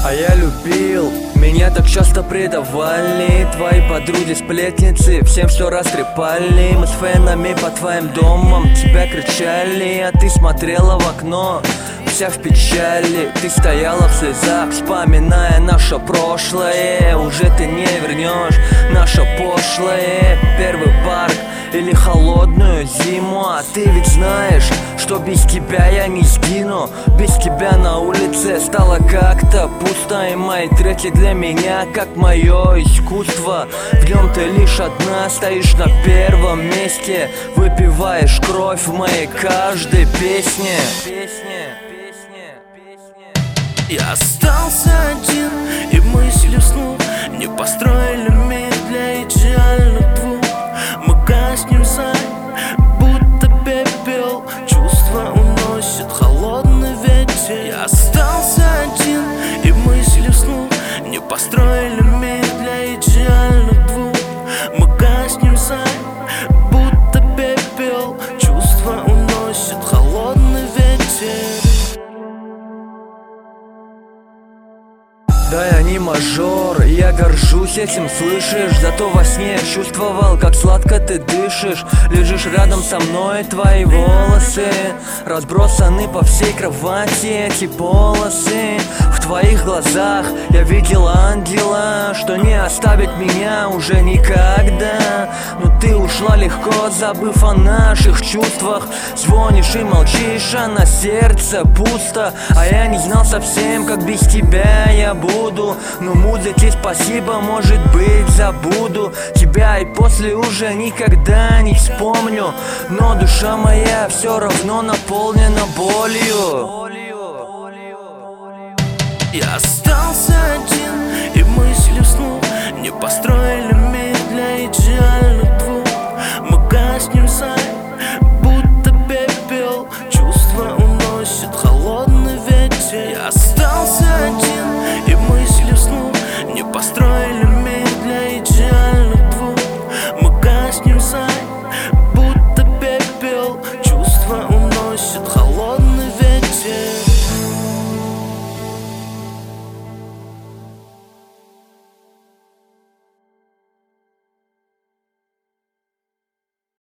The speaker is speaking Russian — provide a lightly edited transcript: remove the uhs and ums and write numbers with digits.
А я любил, меня так часто предавали твои подруги-сплетницы, всем все растрепали. Мы с фенами по твоим домам тебя кричали, а ты смотрела в окно, вся в печали. Ты стояла в слезах, вспоминая наше прошлое. Уже ты не вернешь наше пошлое. Первый парк или холодную зиму. А ты ведь знаешь, что без тебя я не сгину. Без тебя на улице стало как-то пусто. И мои треки для меня как мое искусство. В нем ты лишь одна стоишь на первом месте. Выпиваешь кровь в моей каждой песне. Я остался один, и мысли вслух не построили мир для идеальных двух. Мы гаснем за, будто пепел, чувства уносит холодный ветер. Я остался один, и мысли вслух не построили мир для идеальных двух. Мы гаснем за, будто пепел, чувства уносит холодный ветер. Да, я не мажор, я горжусь этим, слышишь? Зато во сне я чувствовал, как сладко ты дышишь. Лежишь рядом со мной, твои волосы разбросаны по всей кровати, эти полосы. В твоих глазах я видел ангела, что не оставит меня уже никогда. Но ты ушла легко, забыв о наших чувствах. Звонишь и молчишь, а на сердце пусто. А я не знал совсем, как без тебя я буду. Но музыке спасибо, может быть, забуду тебя и после уже никогда не вспомню. Но душа моя все равно наполнена болью. Я остался